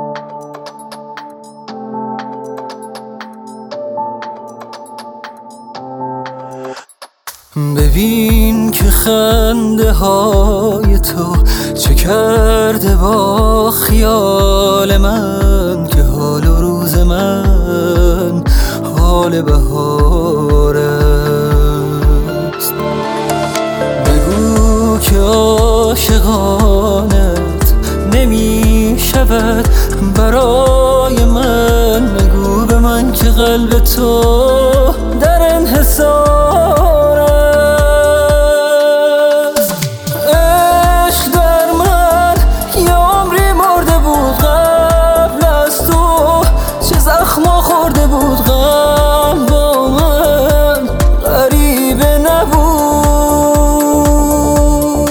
ببین که خنده های تو چه کرده با خیال من، که حال و روز من حال بهار است. بگو که عاشقانت نمی شود برای من، بگو به من که قلب تو در انحصار است. عشق در من یه عمری مرده بود قبل از تو، چه زخما خورده بود غم با من غریبه نبود.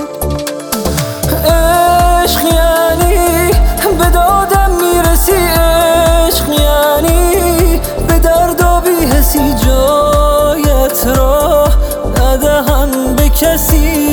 عشق یعنی به دادم میرسی، عشق یعنی به درد و بی‌حسی جایت را ندهن به کسی.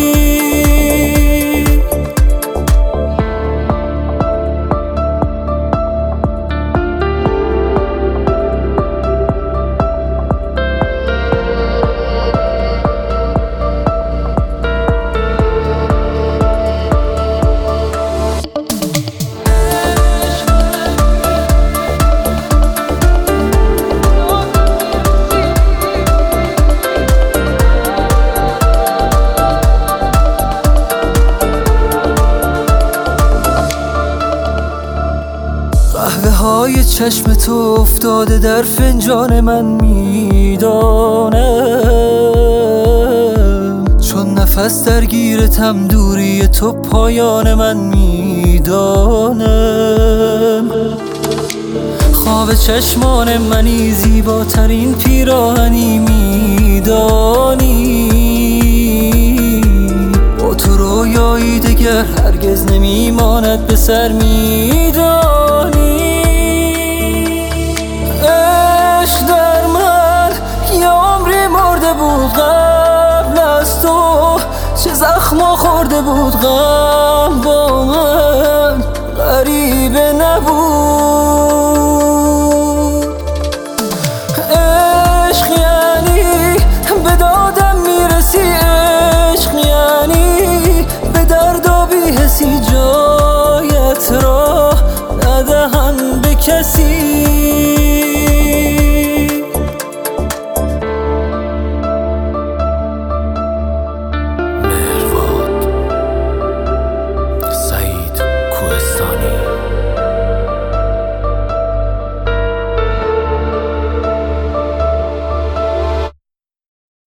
قهوه های چشم تو افتاده در فنجان من، میدانم چون نفس درگیرتم دوری تو پایان من، میدانم خواب چشمان منی زیباترین پیراهنی، میدانی با تو رویایی دگر هرگز نمیماند به سر، میدانی عشق در من یه عمری مرده بود قبل از تو، چه زخما خورده بود غم